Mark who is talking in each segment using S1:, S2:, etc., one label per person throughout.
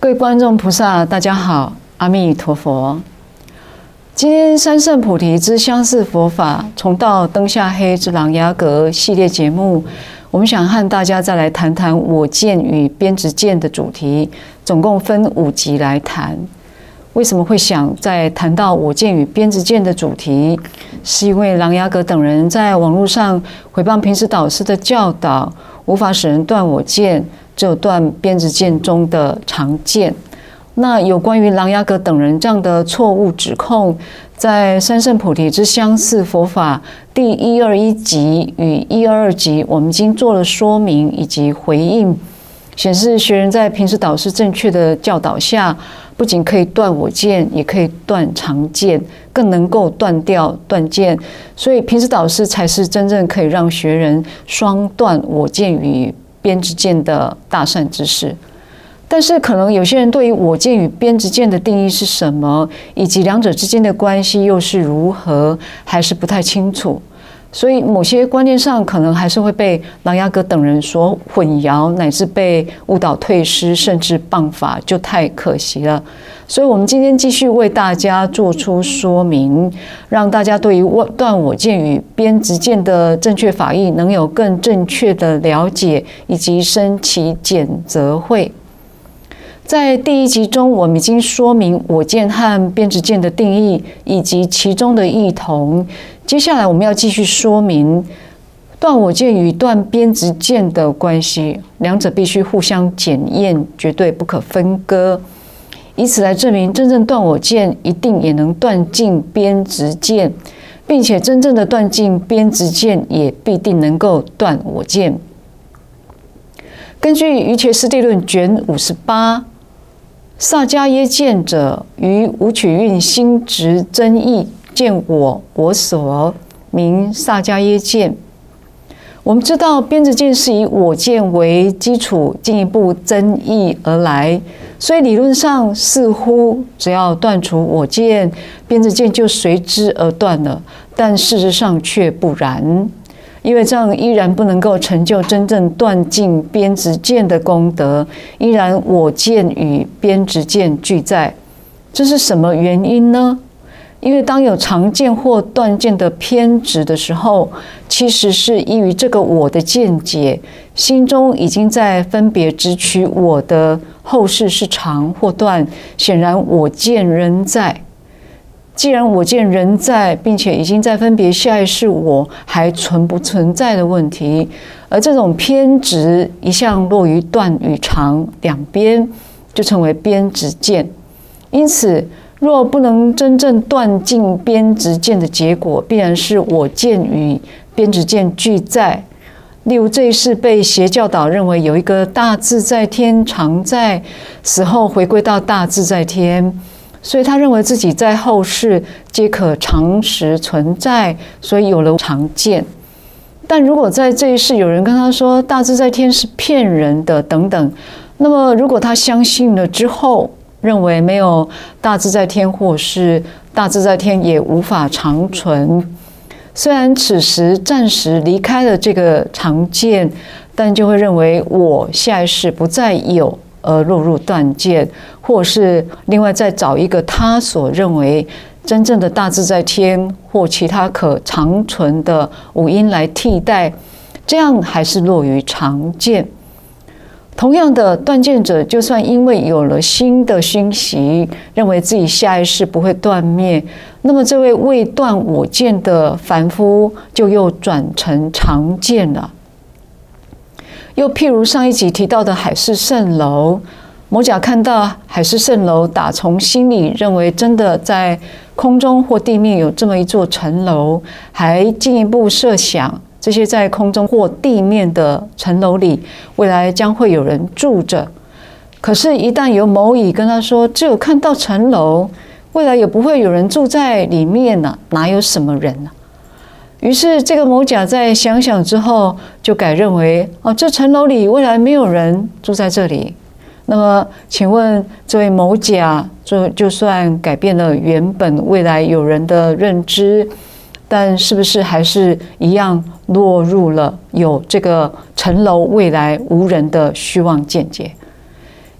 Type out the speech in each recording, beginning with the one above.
S1: 各位观众菩萨，大家好，阿弥陀佛。今天三圣菩提之相似佛法，从道灯下黑之琅琊阁系列节目，我们想和大家再来谈谈我见与边执见的主题，总共分5集来谈。为什么会想在谈到我见与边执见的主题？是因为琅琊阁等人在网络上诽谤平时导师的教导，无法使人断我见，只有断边执见中的常见。那有关于琅琊阁等人这样的错误指控，在三圣菩提之相似佛法第121集与122集，我们已经做了说明以及回应，显示学人在平时导师正确的教导下，不仅可以断我见，也可以断常见，更能够断掉断见。所以平时导师才是真正可以让学人双断我见与边执见的大善之事。但是可能有些人对于我见与边执见的定义是什么，以及两者之间的关系又是如何，还是不太清楚。所以某些观念上可能还是会被琅琊阁等人所混淆，乃至被误导退失，甚至谤法，就太可惜了。所以我们今天继续为大家做出说明，让大家对于断我见与边执见的正确法义能有更正确的了解，以及升起检责慧。在第1集中，我们已经说明我见和边执见的定义以及其中的异同。接下来我们要继续说明断我见与断边执见的关系，两者必须互相检验，绝对不可分割，以此来证明真正断我见一定也能断尽边执见，并且真正的断尽边执见也必定能够断我见。根据《瑜伽师地论》卷58，萨迦耶见者，于无取运心执真意见我所，名萨迦耶见。我们知道边执见是以我见为基础，进一步增益而来，所以理论上似乎只要断除我见，边执见就随之而断了，但事实上却不然。因为这样依然不能够成就真正断尽边执见的功德，依然我见与边执见俱在。这是什么原因呢？因为当有常见或断见的偏执的时候，其实是依于这个我的见解，心中已经在分别执取我的后世是常或断，显然我见仍在。既然我见仍在，并且已经在分别下一世我还存不存在的问题，而这种偏执一向落于断与常两边，就成为边执见。因此若不能真正断尽边执见的结果，必然是我见与边执见俱在。例如这一世被邪教导认为有一个大自在天常在，死后回归到大自在天，所以他认为自己在后世皆可常时存在，所以有了常见。但如果在这一世有人跟他说大自在天是骗人的等等，那么如果他相信了之后，认为没有大自在天，或是大自在天也无法长存，虽然此时暂时离开了这个常见，但就会认为我下一世不再有，而落入断见，或是另外再找一个他所认为真正的大自在天或其他可长存的五因来替代，这样还是落于常见。同样的，断见者就算因为有了新的熏习，认为自己下一世不会断灭，那么这位未断我见的凡夫就又转成常见了。又譬如上一集提到的海市蜃楼，某甲看到海市蜃楼，打从心里认为真的在空中或地面有这么一座城楼，还进一步设想这些在空中或地面的城楼里，未来将会有人住着。可是，一旦有某乙跟他说，只有看到城楼，未来也不会有人住在里面呢，哪有什么人呢？于是，这个某甲在想想之后，就改认为，这城楼里未来没有人住在这里。那么，请问这位某甲，就算改变了原本未来有人的认知，但是不是还是一样落入了有这个城楼未来无人的虚妄见解？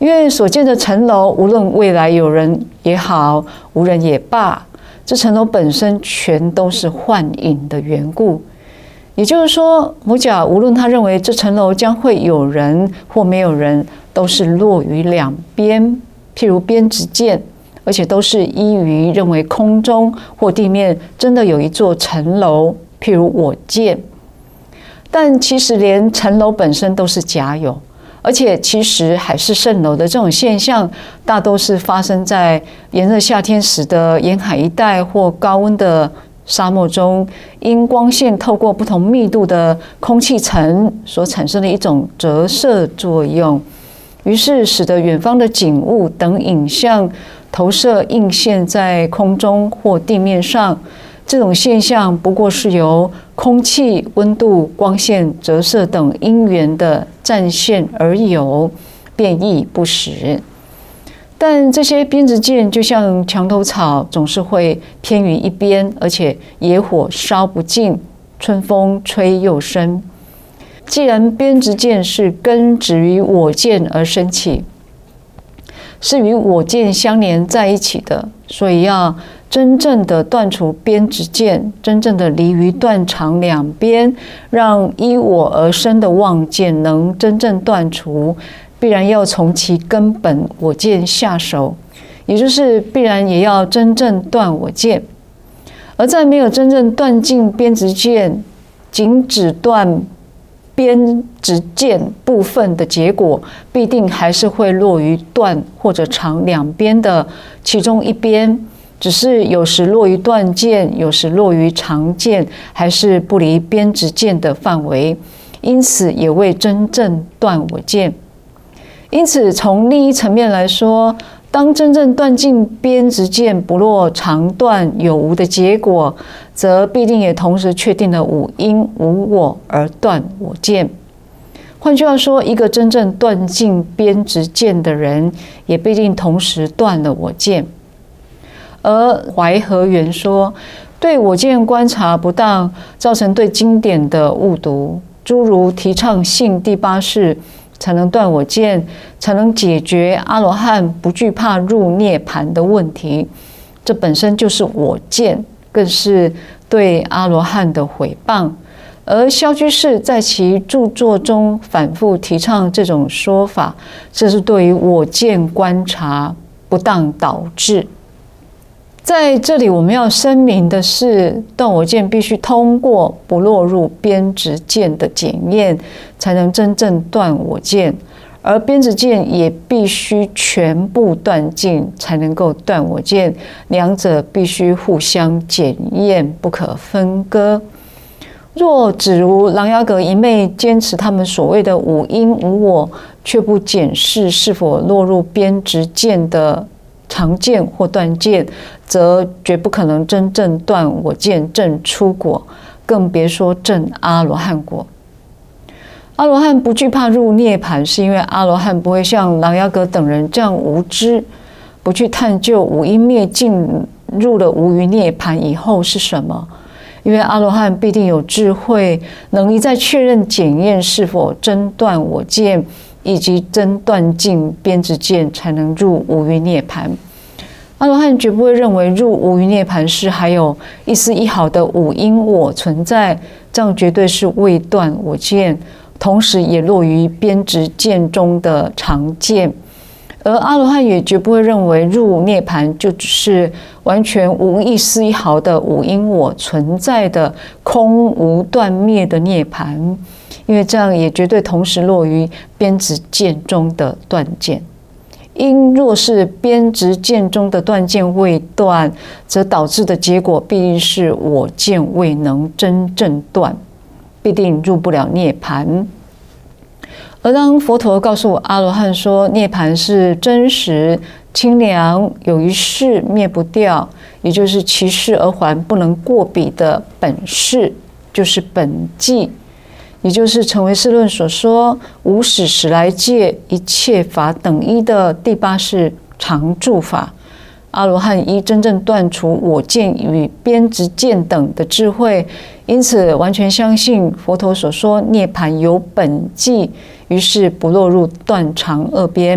S1: 因为所见的城楼，无论未来有人也好，无人也罢，这城楼本身全都是幻影的缘故。也就是说，母甲无论他认为这层楼将会有人或没有人，都是落于两边，譬如边直剑，而且都是依于认为空中或地面真的有一座城楼，譬如我见。但其实连城楼本身都是假有，而且其实海市蜃楼的这种现象，大都是发生在炎热夏天时的沿海一带或高温的沙漠中，因光线透过不同密度的空气层所产生的一种折射作用，于是使得远方的景物等影像投射映现在空中或地面上。这种现象不过是由空气、温度、光线、折射等因缘的暂现而有，变异不实。但这些边直见就像墙头草，总是会偏于一边，而且野火烧不尽，春风吹又生。既然边直见是根植于我见而生起，是与我见相连在一起的，所以要真正的断除边直见，真正的离于断肠两边，让依我而生的妄见能真正断除，必然要从其根本我见下手，也就是必然也要真正断我见。而在没有真正断尽边直见，仅只断边直见部分的结果，必定还是会落于断或者长两边的其中一边，只是有时落于断见，有时落于长见，还是不离边直见的范围，因此也未真正断我见。因此从另一层面来说，当真正断尽边直见不落长断有无的结果，则必定也同时确定了无因无我而断我见。换句话说，一个真正断尽边直见的人，也必定同时断了我见。而怀和元说，对我见观察不当，造成对经典的误读，诸如提倡信第八世才能断我见，才能解决阿罗汉不惧怕入涅盘的问题，这本身就是我见，更是对阿罗汉的毁谤。而萧居士在其著作中反复提倡这种说法，这是对于我见观察不当导致。在这里我们要声明的是，断我见必须通过不落入边直见的检验，才能真正断我见，而边直见也必须全部断尽，才能够断我见，两者必须互相检验，不可分割。若只如琅琊阁一昧坚持他们所谓的无因无我，却不检视是否落入边直见的常见或断见，则绝不可能真正断我见证出果，更别说证阿罗汉果。阿罗汉不惧怕入涅盘，是因为阿罗汉不会像琅琊阁等人这样无知，不去探究五因灭尽入了无余涅盘以后是什么。因为阿罗汉必定有智慧，能一再确认检验是否真断我见，以及真断尽边直见，才能入无余涅盘。阿罗汉绝不会认为入无余涅盘是还有一丝一毫的无因我存在，这样绝对是未断我见，同时也落于边直见中的常见。而阿罗汉也绝不会认为入涅盘就只是完全无一丝一毫的无因我存在的空无断灭的涅盘，因为这样也绝对同时落于边直见中的断见。因若是边直见中的断见未断，则导致的结果必定是我见未能真正断，必定入不了涅盘。而当佛陀告诉阿罗汉说涅盘是真实清凉，有一世灭不掉，也就是其事而还不能过彼的本事，就是本寂，也就是成唯识论所说无始时来界一切法等一的第八世常住法。阿罗汉依真正断除我见与边直见等的智慧，因此完全相信佛陀所说涅盘有本寂，于是不落入断常二边，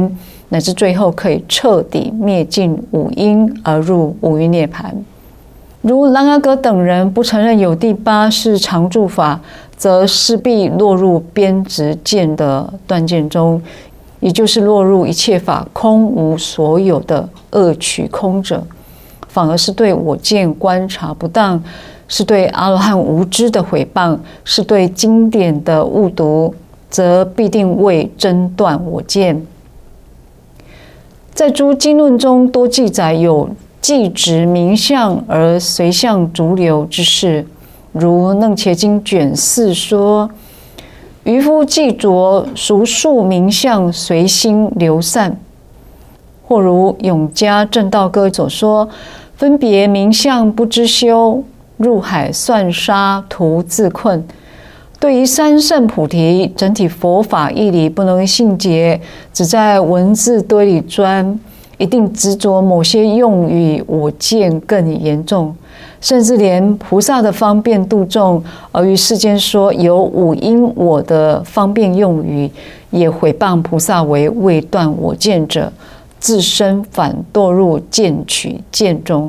S1: 乃至最后可以彻底灭尽五阴而入五蕴涅槃。如琅琊阁等人不承认有第八世常住法，则势必落入边执见的断见中，也就是落入一切法空无所有的恶取空者，反而是对我见观察不当，是对阿罗汉无知的毁谤，是对经典的误读，则必定为真断我见。在诸经论中多记载有既执名相而随相逐流之事，如楞伽经卷4说：渔夫既着熟数名相，随心流散。或如永嘉正道歌所说：分别名相不知修，入海算沙徒自困。对于三圣菩提整体佛法义理不能信解，只在文字堆里钻，一定执着某些用语，我见更严重，甚至连菩萨的方便度众，而于世间说有五阴我的方便用语，也毁谤菩萨为未断我见者，自身反堕入见取见中。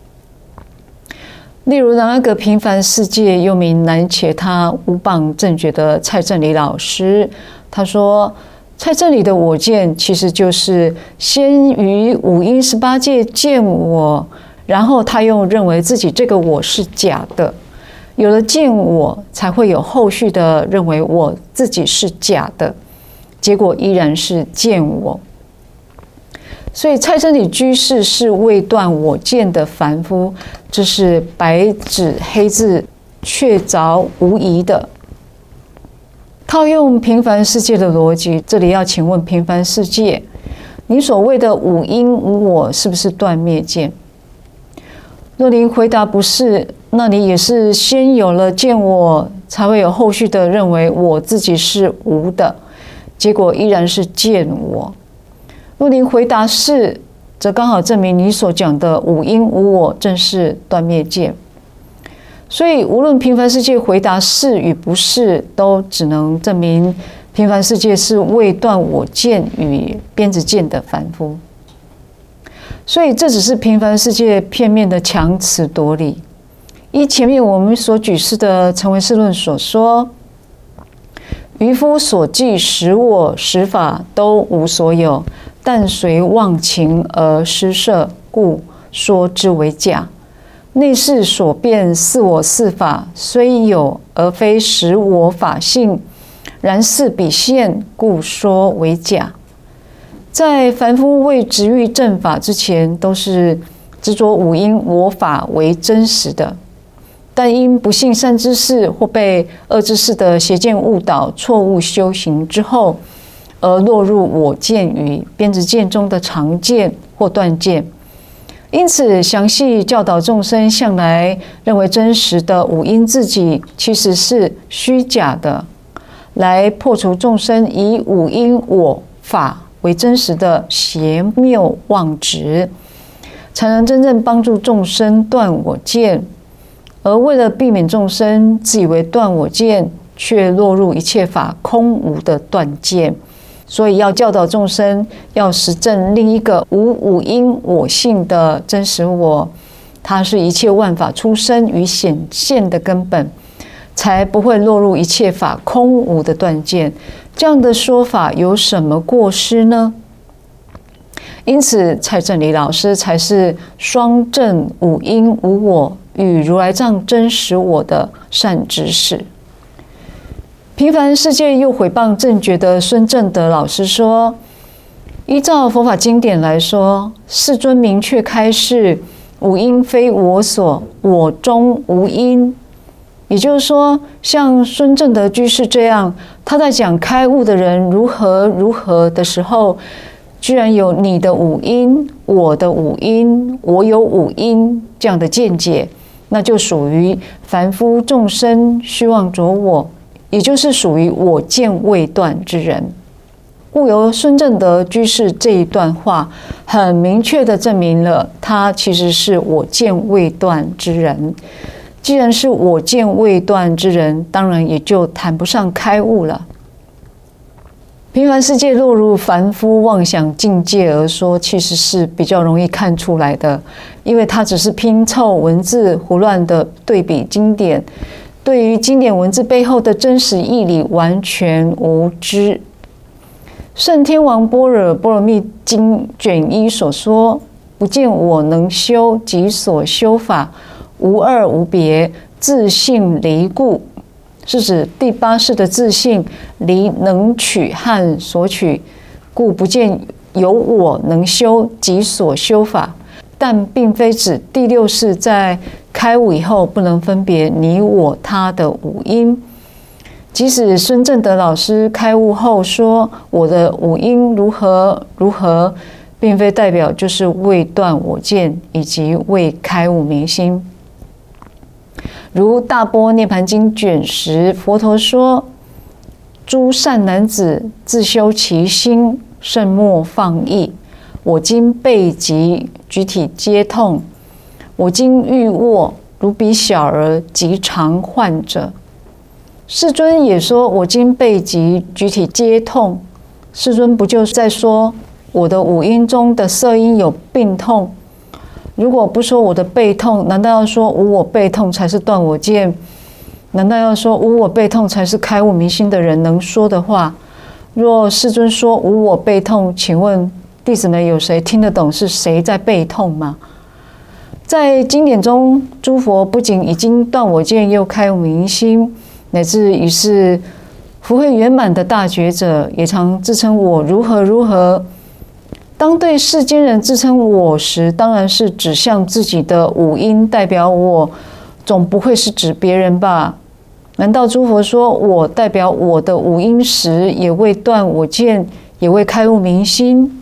S1: 例如琅琊阁平凡世界又名南伽他乌棒正觉的蔡正礼老师，他说蔡正礼的我见其实就是先于五阴18界见我，然后他又认为自己这个我是假的，有了见我才会有后续的认为我自己是假的，结果依然是见我。所以蔡正礼居士是未断我见的凡夫，这是白纸黑字确凿无疑的。套用平凡世界的逻辑，这里要请问平凡世界，你所谓的五阴无我是不是断灭见？若您回答不是，那你也是先有了见我，才会有后续的认为我自己是无的，结果依然是见我。若您回答是，则刚好证明你所讲的五阴无我正是断灭见。所以无论平凡世界回答是与不是，都只能证明平凡世界是未断我见与边执见的凡夫。所以这只是平凡世界片面的强词夺理。依前面我们所举示的成唯识论所说，渔夫所记实我实法都无所有，但随忘情而失摄，故说之为假。内视所辨似我似法，虽有而非实我法性，然似彼现，故说为假。在凡夫未执欲正法之前，都是执着五阴我法为真实的，但因不信善知识或被恶知识的邪见误导，错误修行之后，而落入我见与边执见中的常见或断见。因此，详细教导众生，向来认为真实的五阴自己其实是虚假的，来破除众生以五阴我法为真实的邪谬妄执，才能真正帮助众生断我见。而为了避免众生自以为断我见，却落入一切法空无的断见，所以要教导众生要实证另一个无五阴我性的真实我，它是一切万法出生与显现的根本，才不会落入一切法空无的断见。这样的说法有什么过失呢？因此蔡正礼老师才是双证五阴无我与如来藏真实我的善知识。平凡世界又毁谤正觉的孙正德老师说，依照佛法经典来说，世尊明确开示五阴非我所，我中无阴。也就是说，像孙正德居士这样，他在讲开悟的人如何如何的时候，居然有你的五阴、我的五阴、我有五阴这样的见解，那就属于凡夫众生虚妄着我，也就是属于我见未断之人。故由孙正德居士这一段话，很明确地证明了他其实是我见未断之人。既然是我见未断之人，当然也就谈不上开悟了。 平凡世界落入凡夫妄想境界而说，其实是比较容易看出来的，因为它只是拼凑文字胡乱的对比经典，对于经典文字背后的真实义理完全无知。圣天王般若波罗蜜经卷1所说，不见我能修即所修法，无二无别，自性离故，是指第8世的自性离能取和所取，故不见有我能修即所修法。但并非指第6世在开悟以后不能分别你我他的五阴。即使孙正德老师开悟后说我的五阴如何如何，并非代表就是未断我见以及未开悟明心。如《大般涅盘经》卷10，佛陀说：“诸善男子自修其心，慎莫放逸。我今背疾，举体皆痛；我今欲卧，如比小儿及常患者。”世尊也说：“我今背疾，举体皆痛。”世尊不就是在说我的五阴中的色阴有病痛？如果不说我的背痛，难道要说无我背痛才是断我见？难道要说无我背痛才是开悟明心的人能说的话？若世尊说无我背痛，请问弟子们有谁听得懂是谁在背痛吗？在经典中，诸佛不仅已经断我见，又开悟明心，乃至于是福慧圆满的大觉者，也常自称我如何如何。当对世间人自称我时，当然是指向自己的五阴代表我，总不会是指别人吧？难道诸佛说我代表我的五阴时，也未断我见，也未开悟明心？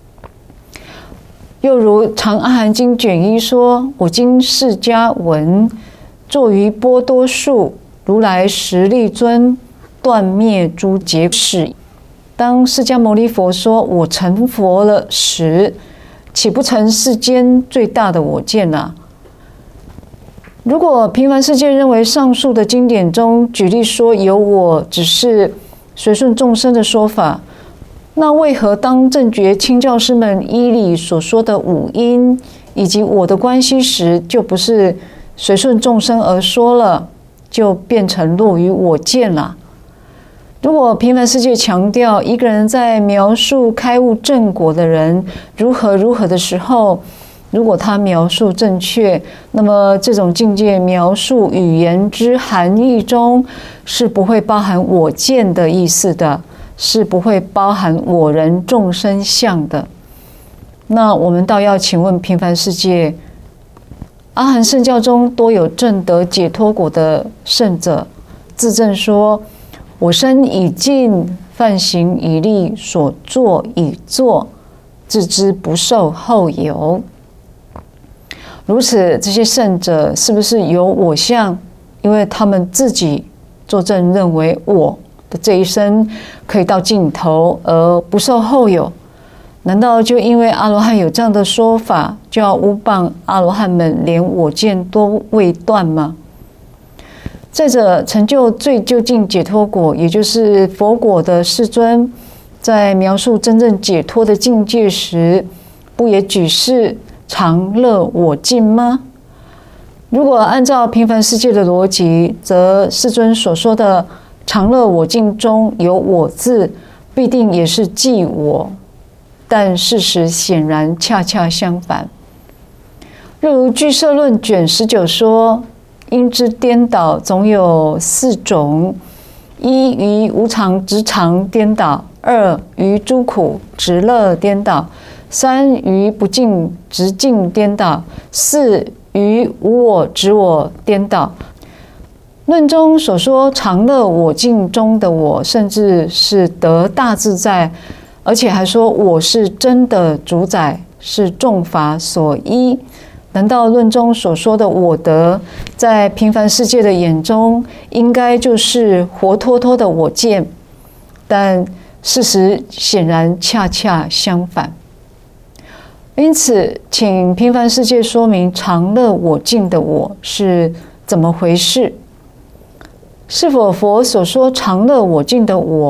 S1: 又如《长阿含经》卷1说：“我今释迦文，坐于波多树，如来实力尊，断灭诸劫事。”当释迦牟尼佛说“我成佛了”时，岂不成世间最大的我见啊？如果平凡世界认为上述的经典中举例说有我只是随顺众生的说法，那为何当正觉清教师们依理所说的五阴以及我的关系时，就不是随顺众生而说了，就变成落于我见了？如果平凡世界强调一个人在描述开悟正果的人如何如何的时候，如果他描述正确，那么这种境界描述语言之含义中是不会包含我见的意思的，是不会包含我人众生相的。那我们倒要请问平凡世界，阿含圣教中多有证得解脱果的圣者，自证说：“我身已尽，梵行已立，所作已作，自知不受后有。”如此，这些圣者是不是有我相？因为他们自己作证认为我的这一生可以到尽头而不受后有，难道就因为阿罗汉有这样的说法，就要诬谤阿罗汉们连我见都未断吗？再者，成就最究竟解脱果，也就是佛果的世尊，在描述真正解脱的境界时，不也举世常乐我净吗？如果按照平凡世界的逻辑，则世尊所说的常乐我净中有我字，必定也是即我，但事实显然恰恰相反。若如俱舍论卷19说，因之颠倒总有4种：一于无常执常颠倒，二于诸苦执乐颠倒，三于不净执净颠倒，四于无我执我颠倒。论中所说常乐我净中的我，甚至是得大自在，而且还说我是真的主宰，是众法所依。难道论中所说的我得，在平凡世界的眼中，应该就是活脱脱的我见？但事实显然恰恰相反。因此，请平凡世界说明常乐我净的我是怎么回事？是否佛所说常乐我净的我，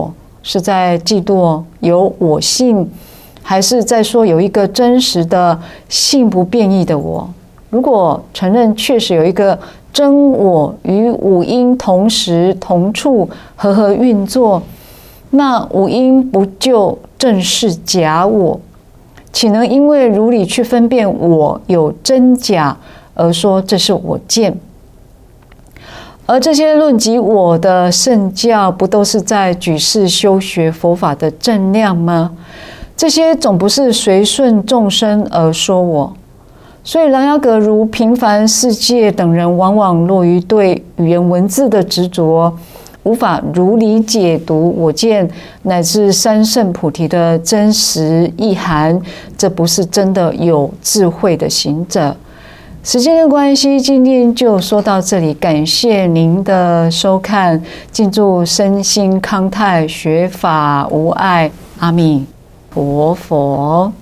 S1: 是在嫉妒有我性，还是在说有一个真实的性不变异的我？如果承认确实有一个真我与五阴同时同处和合运作，那五阴不就正是假我？岂能因为如理去分辨我有真假而说这是我见？而这些论及我的圣教，不都是在举世修学佛法的正量吗？这些总不是随顺众生而说我。所以琅琊阁如平凡世界等人，往往落于对语言文字的执着，无法如理解读我见乃至三圣菩提的真实意涵，这不是真的有智慧的行者。时间的关系，今天就说到这里，感谢您的收看，敬祝身心康泰，学法无碍，阿弥陀佛。